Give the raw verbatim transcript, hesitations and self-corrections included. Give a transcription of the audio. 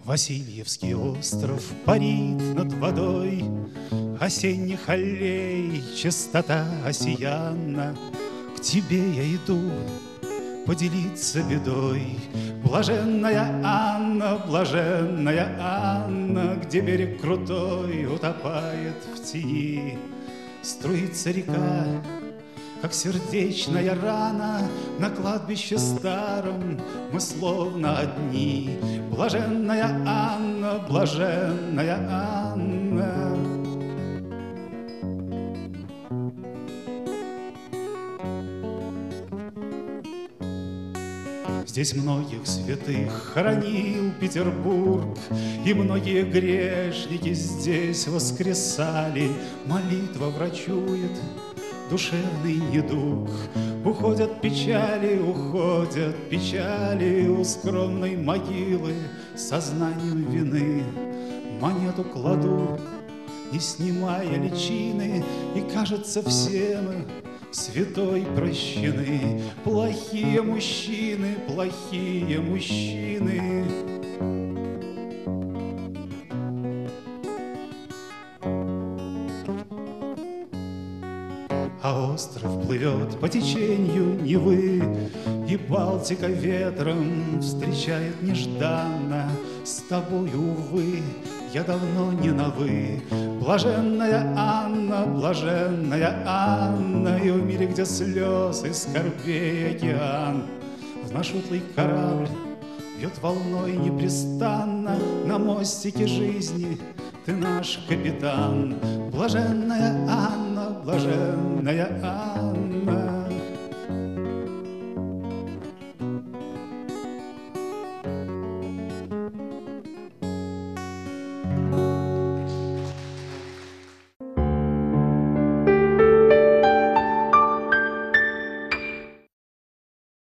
Васильевский остров парит над водой, осенних аллей чистота осиянна. К тебе я иду поделиться бедой. Блаженная Анна, блаженная Анна, где берег крутой утопает в тени. Струится река, как сердечная рана, на кладбище старом мы словно одни. Блаженная Анна, блаженная Анна. Здесь многих святых хоронил Петербург, и многие грешники здесь воскресали. Молитва врачует душевный недуг. Уходят печали, уходят печали у скромной могилы сознанием вины. Монету кладу, не снимая личины, и кажется, все мы святой прощены. Плохие мужчины, плохие мужчины. А остров плывет по течению Невы, и Балтика ветром встречает нежданно. С тобою, увы, я давно не на «вы». Блаженная Анна, блаженная Анна, и в мире, где слез и скорбей океан, в наш утлый корабль бьет волной непрестанно. На мостике жизни ты наш капитан. Блаженная Анна, блаженная Анна.